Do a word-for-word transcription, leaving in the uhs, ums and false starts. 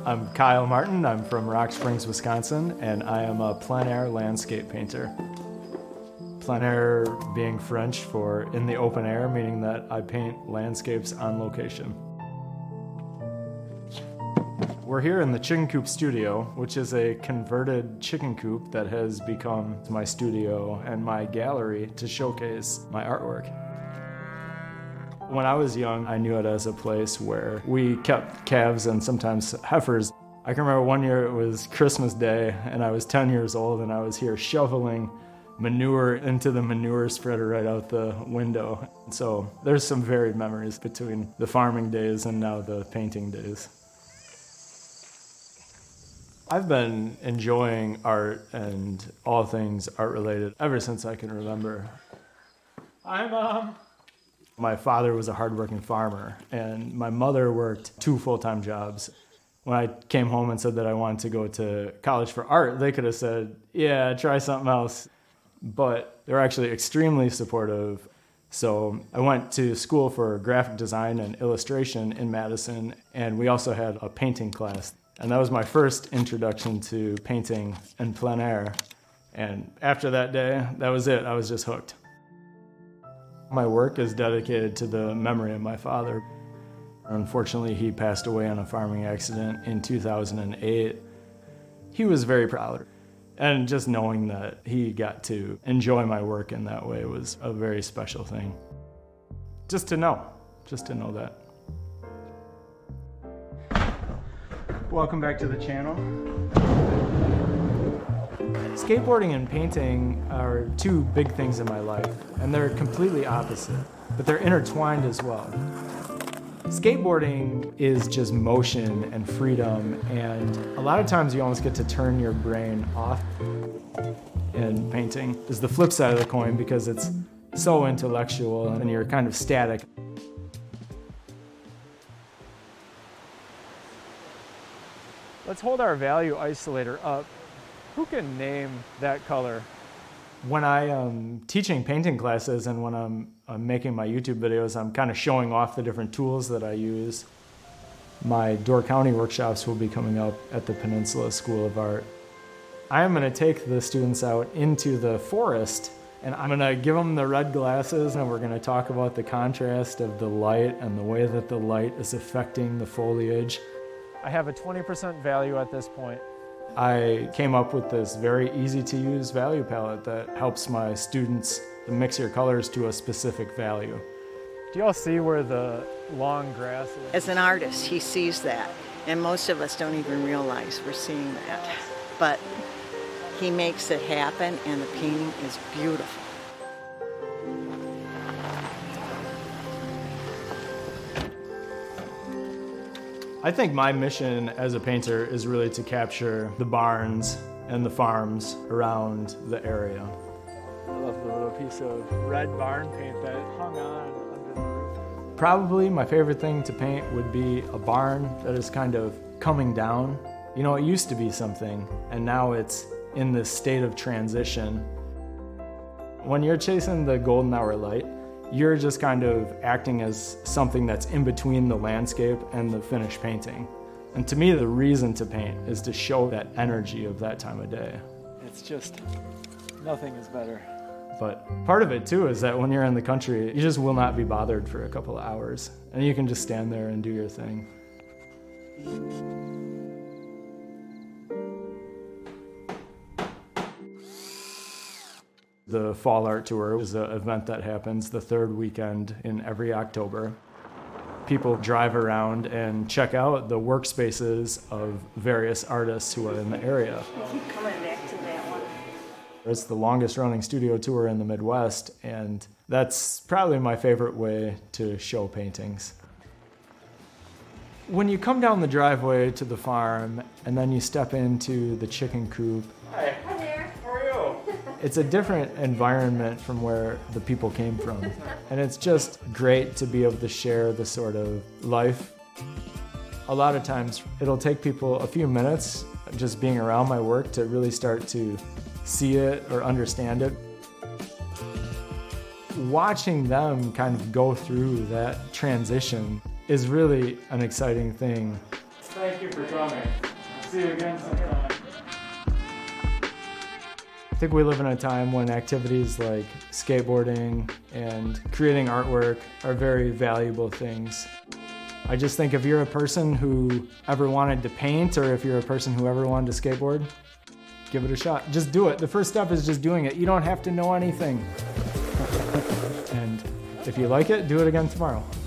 I'm Kyle Martin. I'm from Rock Springs, Wisconsin, and I am a plein air landscape painter. Plein air being French for in the open air, meaning that I paint landscapes on location. We're here in the Chicken Coop studio, which is a converted chicken coop that has become my studio and my gallery to showcase my artwork. When I was young, I knew it as a place where we kept calves and sometimes heifers. I can remember one year it was Christmas Day and I was ten years old and I was here shoveling manure into the manure spreader right out the window. So there's some varied memories between the farming days and now the painting days. I've been enjoying art and all things art related ever since I can remember. Hi, Mom. My father was a hardworking farmer, and my mother worked two full-time jobs. When I came home and said that I wanted to go to college for art, they could have said, yeah, try something else. But they were actually extremely supportive. So I went to school for graphic design and illustration in Madison, and we also had a painting class. And that was my first introduction to painting in plein air. And after that day, that was it. I was just hooked. My work is dedicated to the memory of my father. Unfortunately, he passed away in a farming accident in two thousand eight. He was very proud. And just knowing that he got to enjoy my work in that way was a very special thing. Just to know, just to know that. Welcome back to the channel. Skateboarding and painting are two big things in my life, and they're completely opposite, but they're intertwined as well. Skateboarding is just motion and freedom, and a lot of times you almost get to turn your brain off. And painting is the flip side of the coin because it's so intellectual and you're kind of static. Let's hold our value isolator up. Who can name that color? When I am teaching painting classes and when I'm, I'm making my YouTube videos, I'm kind of showing off the different tools that I use. My Door County workshops will be coming up at the Peninsula School of Art. I am going to take the students out into the forest and I'm going to give them the red glasses and we're going to talk about the contrast of the light and the way that the light is affecting the foliage. I have a twenty percent value at this point. I came up with this very easy to use value palette that helps my students mix your colors to a specific value. Do y'all see where the long grass is? As an artist, he sees that, and most of us don't even realize we're seeing that. But he makes it happen, and the painting is beautiful. I think my mission as a painter is really to capture the barns and the farms around the area. I love the little piece of red barn paint that hung on under the roof. Probably my favorite thing to paint would be a barn that is kind of coming down. You know, it used to be something, and now it's in this state of transition. When you're chasing the golden hour light, you're just kind of acting as something that's in between the landscape and the finished painting. And to me, the reason to paint is to show that energy of that time of day. It's just, nothing is better. But part of it too is that when you're in the country, you just will not be bothered for a couple of hours. And you can just stand there and do your thing. The Fall Art Tour is an event that happens the third weekend in every October. People drive around and check out the workspaces of various artists who are in the area. Keep coming back to that one. It's the longest running studio tour in the Midwest, and that's probably my favorite way to show paintings. When you come down the driveway to the farm and then you step into the chicken coop, Hi. Hi there. How are you? It's a different environment from where the people came from. And it's just great to be able to share the sort of life. A lot of times it'll take people a few minutes just being around my work to really start to see it or understand it. Watching them kind of go through that transition is really an exciting thing. Thank you for for coming. See you again sometime. I think we live in a time when activities like skateboarding and creating artwork are very valuable things. I just think if you're a person who ever wanted to paint, or if you're a person who ever wanted to skateboard, give it a shot. Just do it. The first step is just doing it. You don't have to know anything. And if you like it, do it again tomorrow.